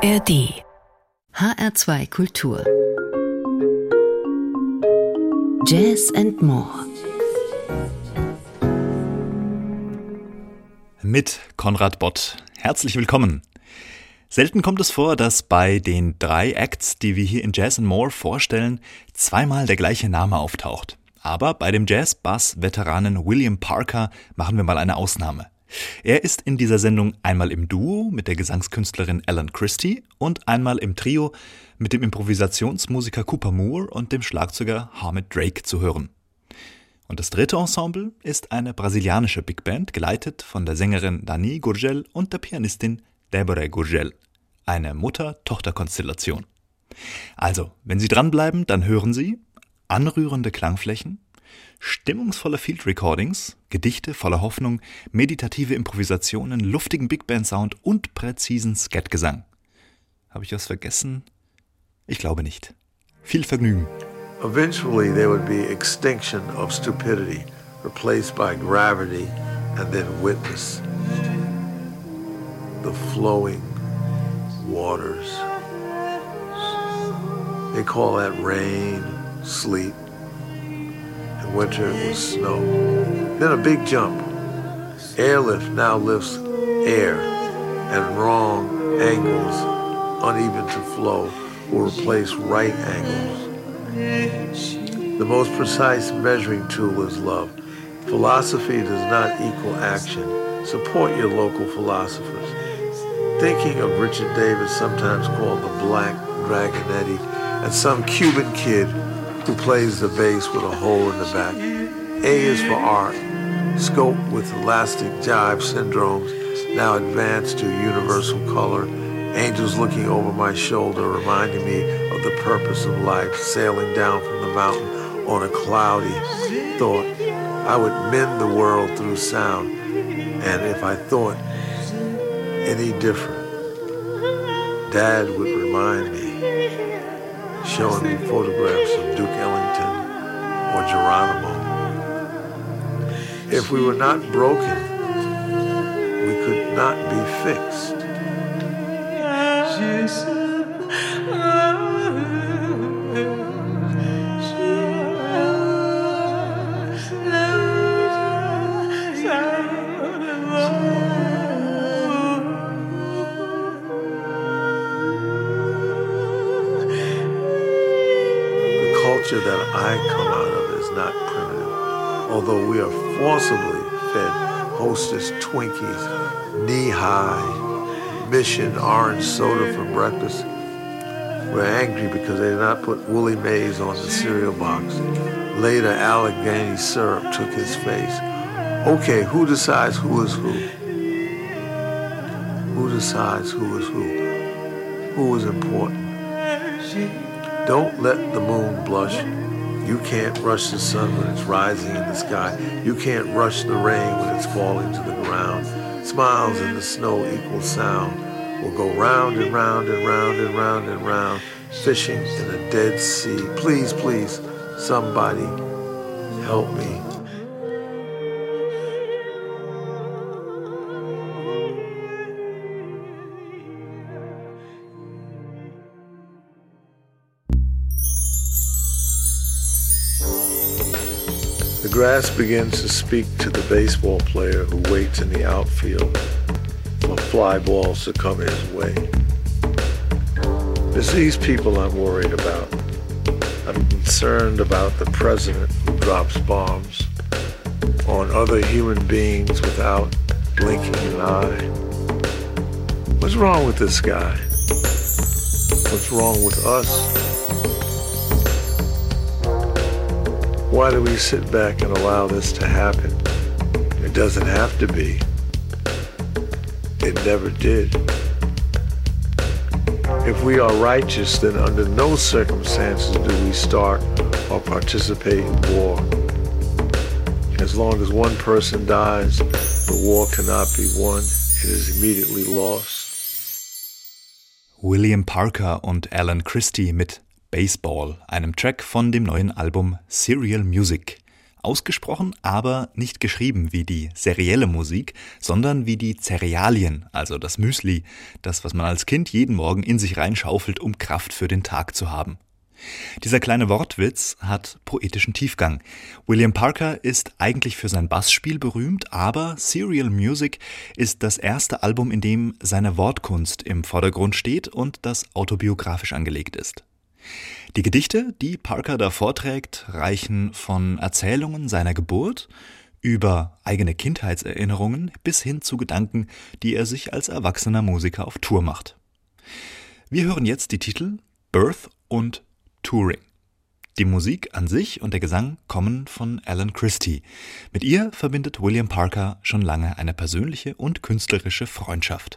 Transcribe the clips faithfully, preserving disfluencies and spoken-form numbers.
R D H R zwei Kultur Jazz and More mit Konrad Bott. Herzlich willkommen. Selten kommt es vor, dass bei den drei Acts, die wir hier in Jazz and More vorstellen, zweimal der gleiche Name auftaucht. Aber bei dem Jazz-Bass-Veteranen William Parker machen wir mal eine Ausnahme. Er ist in dieser Sendung einmal im Duo mit der Gesangskünstlerin Alan Christie und einmal im Trio mit dem Improvisationsmusiker Cooper Moore und dem Schlagzeuger Harmit Drake zu hören. Und das dritte Ensemble ist eine brasilianische Big Band, geleitet von der Sängerin Dani Gurgel und der Pianistin Débora Gurgel. Eine Mutter-Tochter-Konstellation. Also, wenn Sie dranbleiben, dann hören Sie anrührende Klangflächen, stimmungsvolle Field Recordings, Gedichte voller Hoffnung, meditative Improvisationen, luftigen Big Band Sound und präzisen Scatgesang. Habe ich was vergessen? Ich glaube nicht. Viel Vergnügen. Eventually there would be extinction of stupidity, replaced by gravity and then witness. The flowing waters. They call that rain, sleet. In winter it was snow. Then a big jump. Airlift now lifts air, and wrong angles, uneven to flow, will replace right angles. The most precise measuring tool is love. Philosophy does not equal action. Support your local philosophers. Thinking of Richard Davis, sometimes called the Black Dragonetti, and some Cuban kid who plays the bass with a hole in the back. A is for art. Scope with elastic jive syndromes, now advanced to universal color. Angels looking over my shoulder, reminding me of the purpose of life, sailing down from the mountain on a cloudy thought. I would mend the world through sound, and if I thought any different, Dad would remind me, showing me photographs of Duke Ellington or Geronimo. If we were not broken, we could not be fixed. That I come out of is not primitive, although we are forcibly fed Hostess Twinkies, knee-high, Mission orange soda for breakfast. We're angry because they did not put Willie Mays on the cereal box. Later, Allegheny syrup took his face. Okay, who decides who is who? Who decides who is who? Who is important? Don't let the moon blush. You can't rush the sun when it's rising in the sky. You can't rush the rain when it's falling to the ground. Smiles in the snow equal sound. We'll go round and round and round and round and round, fishing in a dead sea. Please, please, somebody help me. The grass begins to speak to the baseball player who waits in the outfield for fly balls to come his way. It's these people I'm worried about. I'm concerned about the president who drops bombs on other human beings without blinking an eye. What's wrong with this guy? What's wrong with us? Why do we sit back and allow this to happen? It doesn't have to be. It never did. If we are righteous, then under no circumstances do we start or participate in war. As long as one person dies, the war cannot be won. It is immediately lost. William Parker und Alan Christie mit Baseball, einem Track von dem neuen Album Serial Music. ausgesprochen, aber nicht geschrieben wie die serielle Musik, sondern wie die Cerealien, also das Müsli, das, was man als Kind jeden Morgen in sich reinschaufelt, um Kraft für den Tag zu haben. Dieser kleine Wortwitz hat poetischen Tiefgang. William Parker ist eigentlich für sein Bassspiel berühmt, aber Serial Music ist das erste Album, in dem seine Wortkunst im Vordergrund steht und das autobiografisch angelegt ist. Die Gedichte, die Parker da vorträgt, reichen von Erzählungen seiner Geburt über eigene Kindheitserinnerungen bis hin zu Gedanken, die er sich als erwachsener Musiker auf Tour macht. Wir hören jetzt die Titel Birth und Touring. Die Musik an sich und der Gesang kommen von Alan Christie. Mit ihr verbindet William Parker schon lange eine persönliche und künstlerische Freundschaft.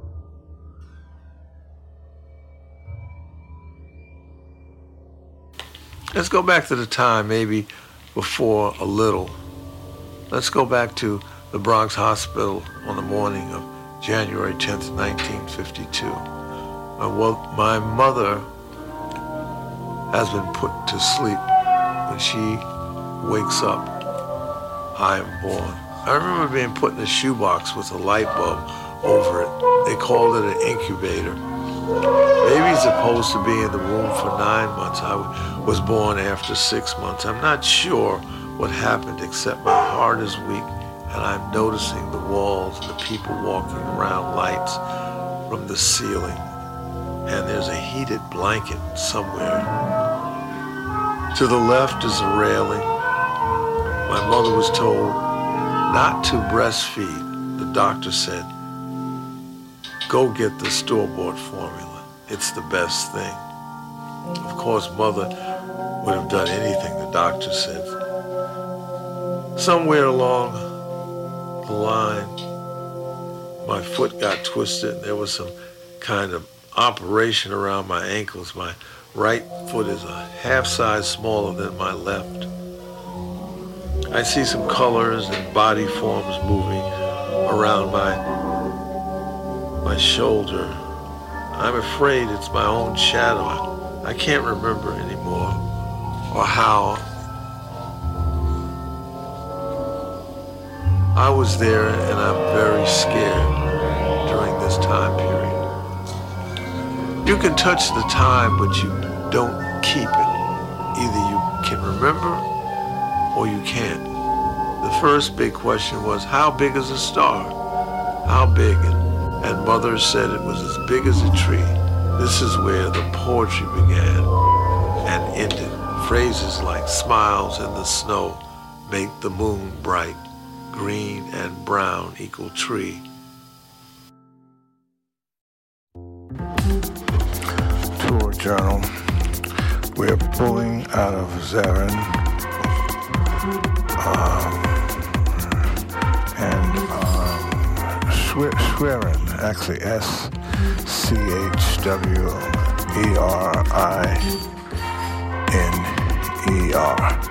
Let's go back to the time, maybe before a little. Let's go back to the Bronx Hospital on the morning of January tenth, nineteen fifty-two. My, well, my mother has been put to sleep. When she wakes up, I am born. I remember being put in a shoebox with a light bulb over it. They called it an incubator. Baby's supposed to be in the womb for nine months. I was born after six months. I'm not sure what happened except my heart is weak and I'm noticing the walls and the people walking around, lights from the ceiling. And there's a heated blanket somewhere. To the left is a railing. My mother was told not to breastfeed. The doctor said, go get the store-bought formula. It's the best thing. Of course, mother would have done anything the doctor said. Somewhere along the line, my foot got twisted and there was some kind of operation around my ankles. My right foot is a half size smaller than my left. I see some colors and body forms moving around my my shoulder. I'm afraid it's my own shadow. I can't remember anymore or how. I was there and I'm very scared during this time period. You can touch the time, but you don't keep it. Either you can remember or you can't. The first big question was, how big is a star? How big? And, and mother said it was as big as a tree. This is where the poetry began and ended. Phrases like smiles in the snow make the moon bright. Green and brown equal tree. Tour journal. We're pulling out of Zarin um, and um, Schwerin, actually S C H W E R I N E R.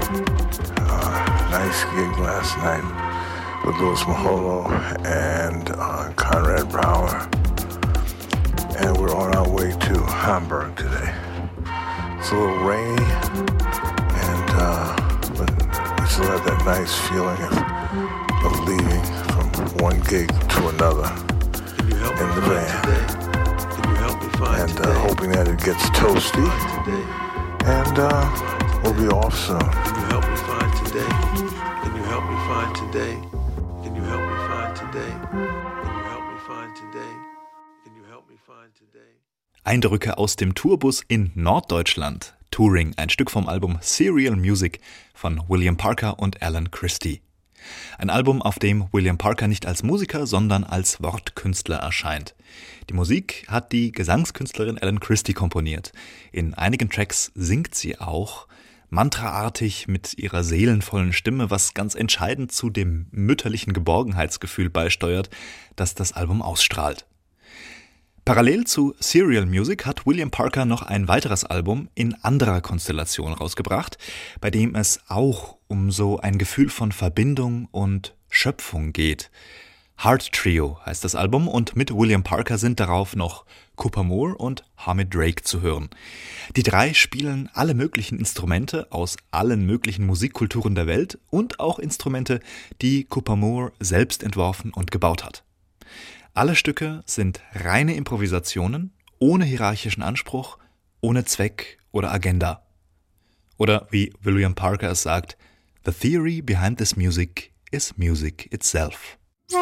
Nice gig last night with Louis Maholo and uh, Conrad Brower. And we're on our way to Hamburg today. It's a little rainy, and uh, but we still have that nice feeling of, of leaving from one gig to another in the van. Can you help me find and uh, hoping that it gets toasty, and uh, we'll be off soon. Can you help me find today? Can you help me find today? Can you help me find today? Can you help me find today? Can you help me find today? Eindrücke aus dem Tourbus in Norddeutschland. Touring, ein Stück vom Album Serial Music von William Parker und Alan Christie. Ein Album, auf dem William Parker nicht als Musiker, sondern als Wortkünstler erscheint. Die Musik hat die Gesangskünstlerin Alan Christie komponiert. In einigen Tracks singt sie auch, mantraartig mit ihrer seelenvollen Stimme, was ganz entscheidend zu dem mütterlichen Geborgenheitsgefühl beisteuert, das das Album ausstrahlt. Parallel zu Serial Music hat William Parker noch ein weiteres Album in anderer Konstellation rausgebracht, bei dem es auch um so ein Gefühl von Verbindung und Schöpfung geht. Heart Trio heißt das Album und mit William Parker sind darauf noch Cooper Moore und Hamid Drake zu hören. Die drei spielen alle möglichen Instrumente aus allen möglichen Musikkulturen der Welt und auch Instrumente, die Cooper Moore selbst entworfen und gebaut hat. Alle Stücke sind reine Improvisationen, ohne hierarchischen Anspruch, ohne Zweck oder Agenda. Oder wie William Parker es sagt, "The theory behind this music is music itself."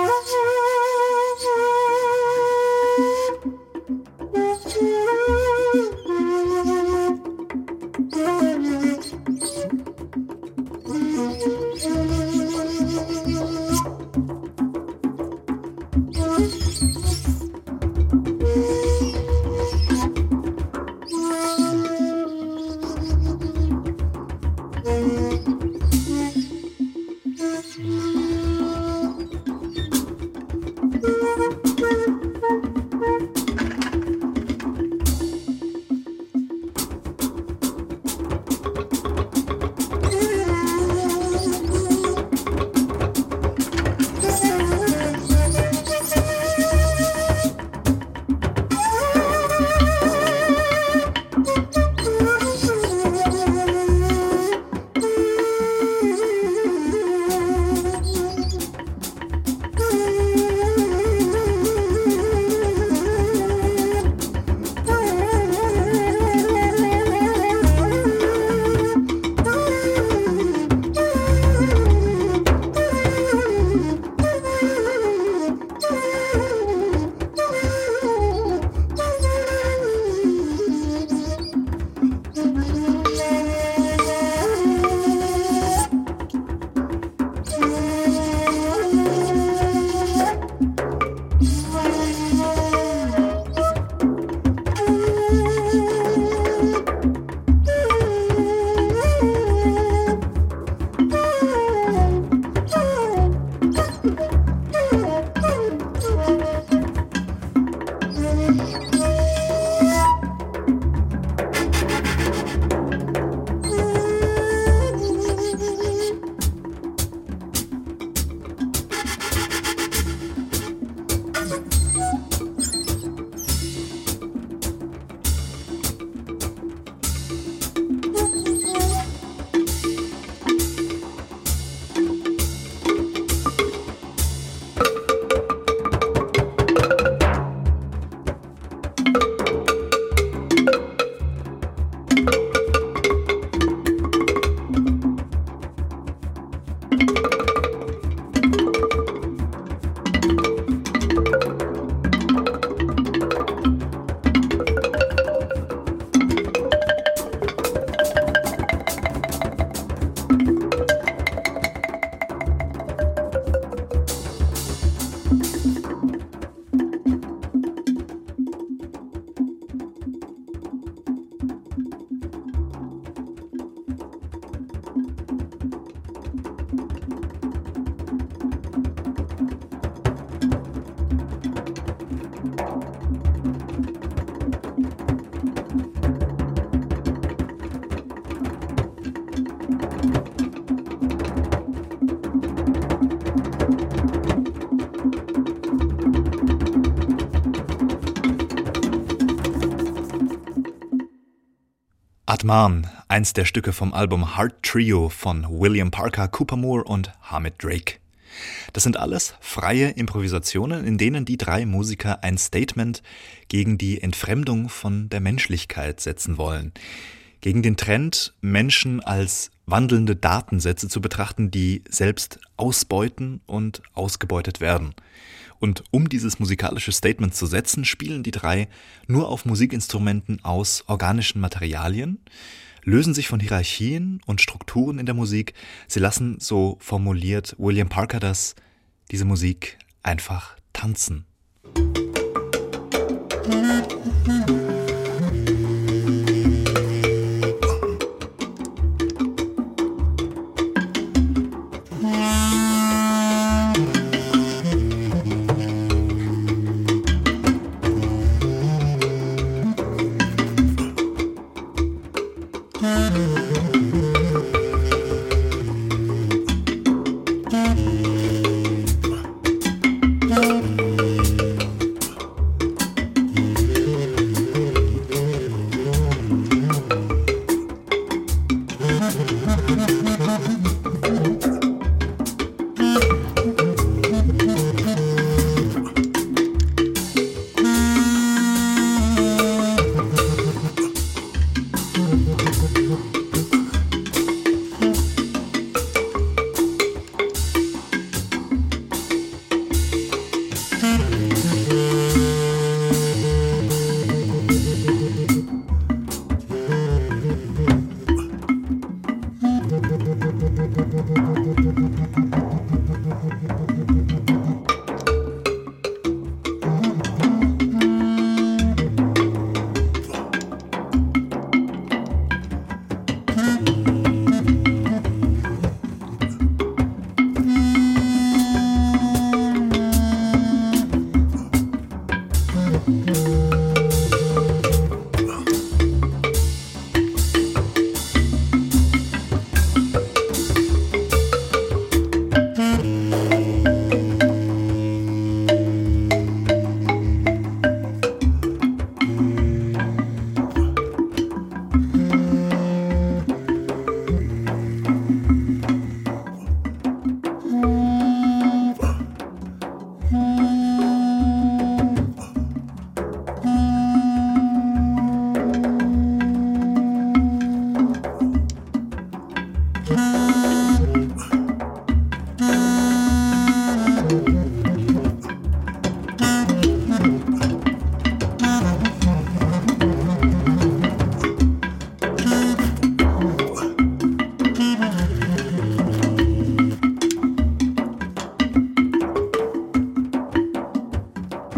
Atman, eins der Stücke vom Album Heart Trio von William Parker, Cooper Moore und Hamid Drake. Das sind alles freie Improvisationen, in denen die drei Musiker ein Statement gegen die Entfremdung von der Menschlichkeit setzen wollen. Gegen den Trend, Menschen als wandelnde Datensätze zu betrachten, die selbst ausbeuten und ausgebeutet werden. Und um dieses musikalische Statement zu setzen, spielen die drei nur auf Musikinstrumenten aus organischen Materialien, lösen sich von Hierarchien und Strukturen in der Musik. Sie lassen, so formuliert William Parker das, diese Musik einfach tanzen.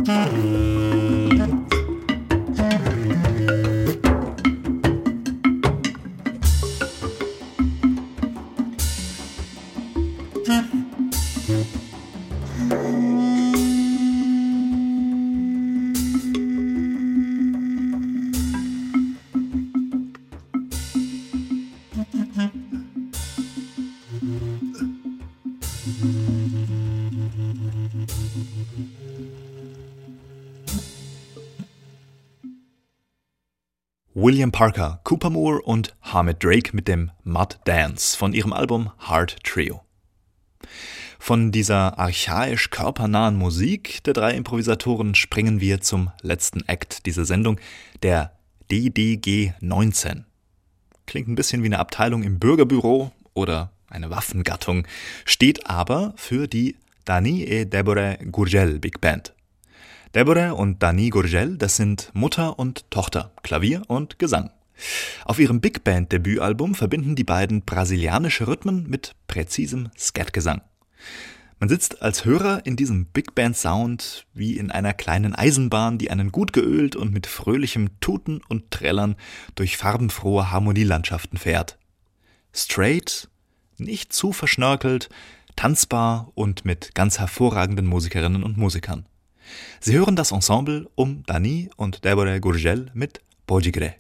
William Parker, Cooper Moore und Hamid Drake mit dem Mud Dance von ihrem Album Heart Trio. Von dieser archaisch körpernahen Musik der drei Improvisatoren springen wir zum letzten Act dieser Sendung, der D D G neunzehn. Klingt ein bisschen wie eine Abteilung im Bürgerbüro oder eine Waffengattung, steht aber für die Dani et Deborah Gurgel Big Band. Deborah und Dani Gurgel, das sind Mutter und Tochter, Klavier und Gesang. Auf ihrem Big Band-Debütalbum verbinden die beiden brasilianische Rhythmen mit präzisem Skatgesang. Man sitzt als Hörer in diesem Big Band-Sound wie in einer kleinen Eisenbahn, die einen gut geölt und mit fröhlichem Tuten und Trällern durch farbenfrohe Harmonielandschaften fährt. Straight, nicht zu verschnörkelt, tanzbar und mit ganz hervorragenden Musikerinnen und Musikern. Sie hören das Ensemble um Dani und Deborah Gurgel mit Bojigre.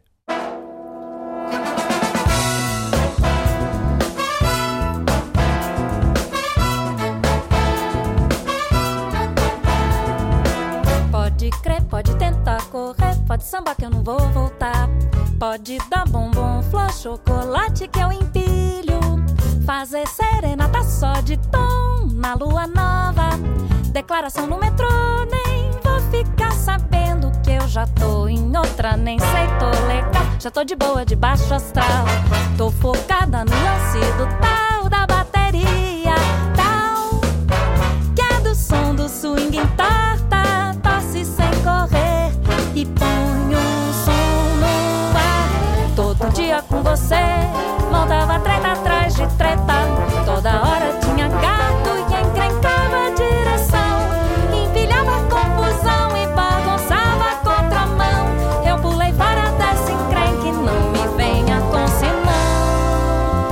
Pode crer, pode tentar correr, pode sambar que eu não vou voltar. Pode dar bombom, flor, chocolate que eu empilho. Fazer serenata só de tom na lua nova. Declaração no metrô, nem vou ficar sabendo que eu já tô em outra, nem sei, tô legal. Já tô de boa, de baixo astral. Tô focada no lance do tal da bateria, tal que é do som do swing entorta, tosse sem correr e põe um som no ar. Todo dia com você, montava treta atrás de treta. Toda hora tinha gato e encrencava a direção. Empilhava confusão e bagunçava a contramão. Eu pulei fora dessa encrenque, não me venha com senão.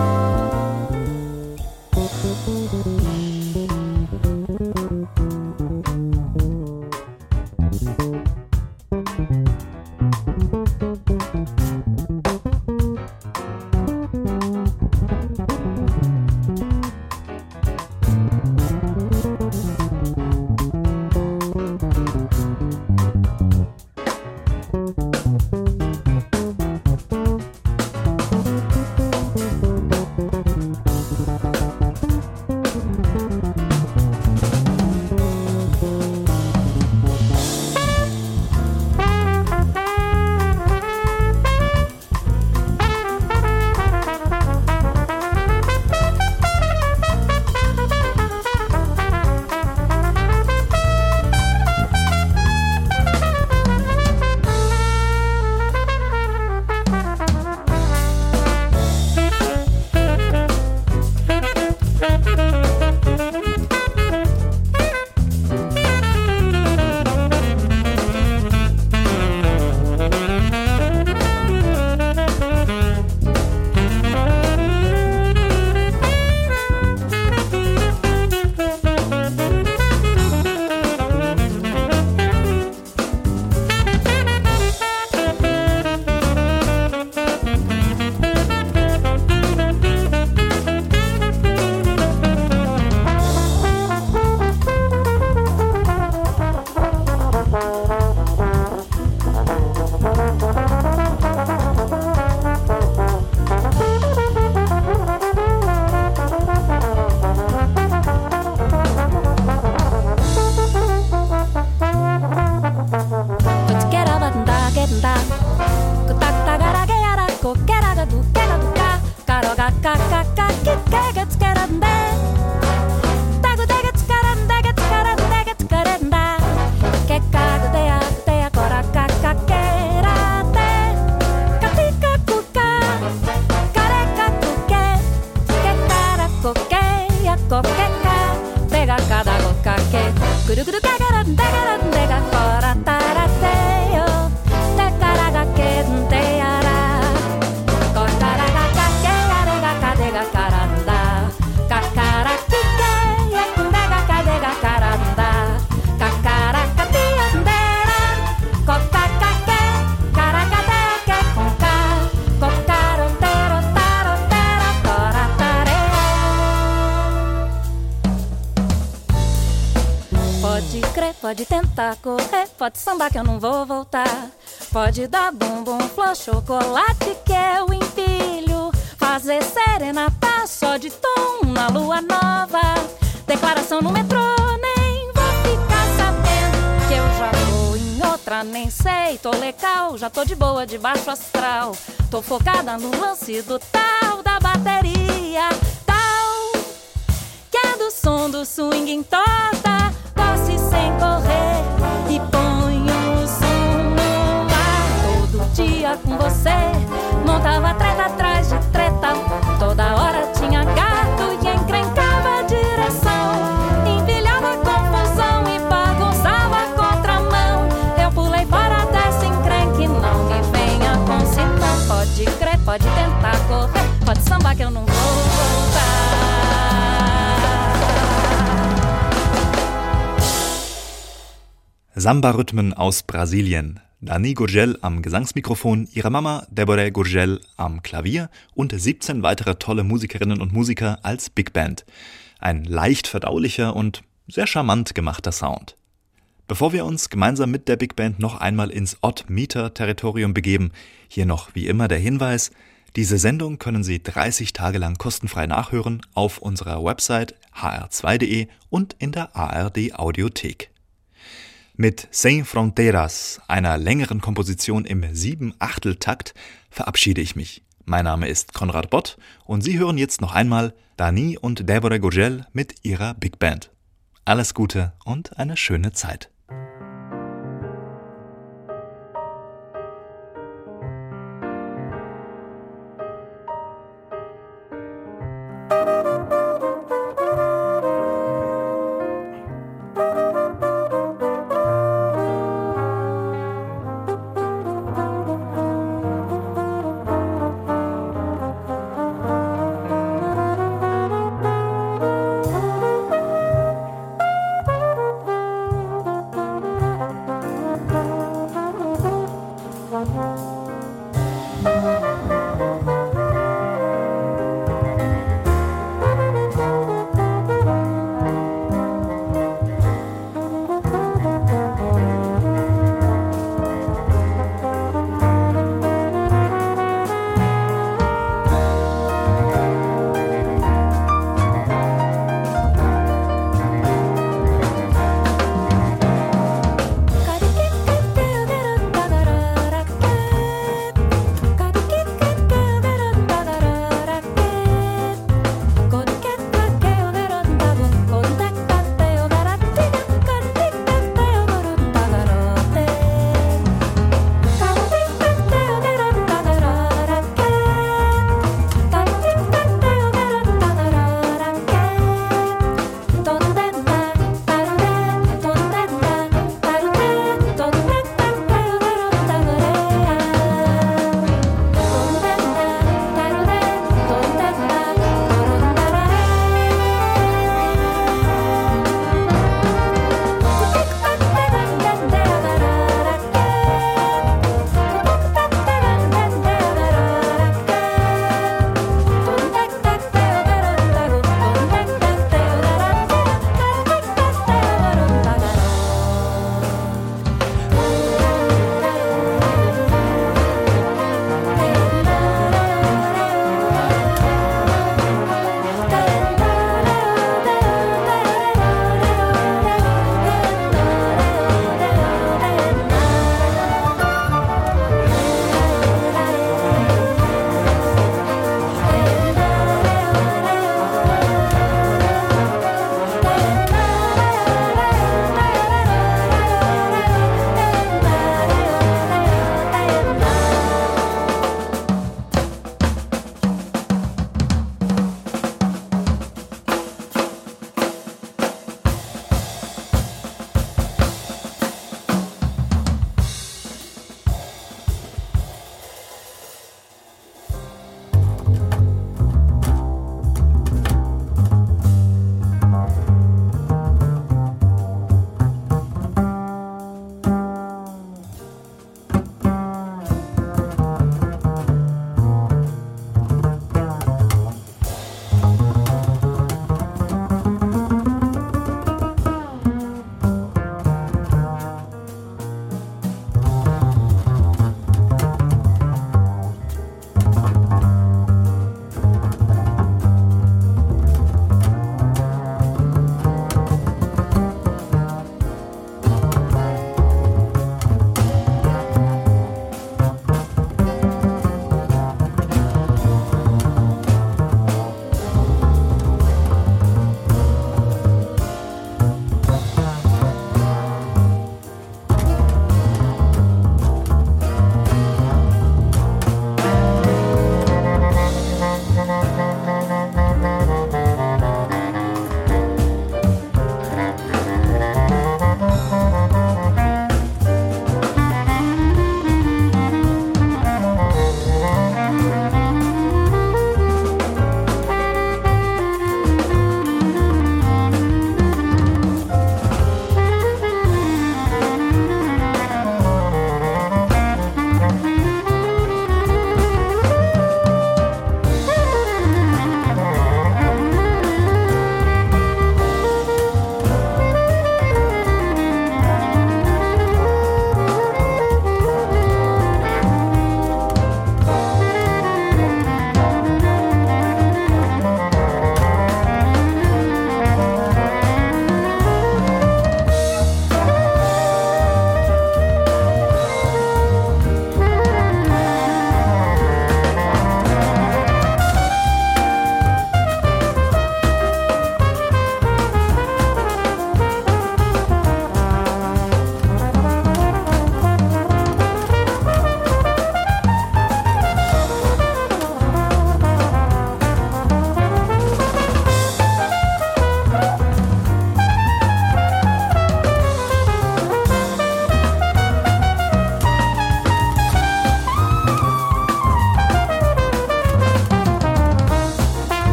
pode tentar correr, pode sambar que eu não vou voltar. Pode dar bombom, flor, chocolate que eu empilho. Fazer serenata só de tom na lua nova. Declaração no metrô, nem vou ficar sabendo que eu já tô em outra, nem sei. Tô legal, já tô de boa, de baixo astral. Tô focada no lance do tal da bateria. Tal, que é do som do swing em torta. Posse sem correr e ponho o som no ar. Todo dia com você, montava treta atrás de treta. Toda hora tinha gato e encrencava a direção. Empilhava confusão e bagunçava a contramão. Eu pulei fora dessa encrenque, não me venha com citão. Pode crer, pode tentar correr, pode sambar que eu não vou voltar. Samba-Rhythmen aus Brasilien. Dani Gurgel am Gesangsmikrofon, ihre Mama Deborah Gurgel am Klavier und siebzehn weitere tolle Musikerinnen und Musiker als Big Band. Ein leicht verdaulicher und sehr charmant gemachter Sound. Bevor wir uns gemeinsam mit der Big Band noch einmal ins Odd-Meter-Territorium begeben, hier noch wie immer der Hinweis: Diese Sendung können Sie dreißig Tage lang kostenfrei nachhören auf unserer Website h r zwei punkt d e und in der A R D-Audiothek. Mit Sem Fronteiras, einer längeren Komposition im Sieben-Achtel-Takt, verabschiede ich mich. Mein Name ist Konrad Bott und Sie hören jetzt noch einmal Dani und Deborah Gurgel mit ihrer Big Band. Alles Gute und eine schöne Zeit.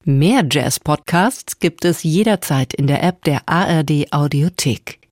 Mehr Jazz-Podcasts gibt es jederzeit in der App der A R D Audiothek.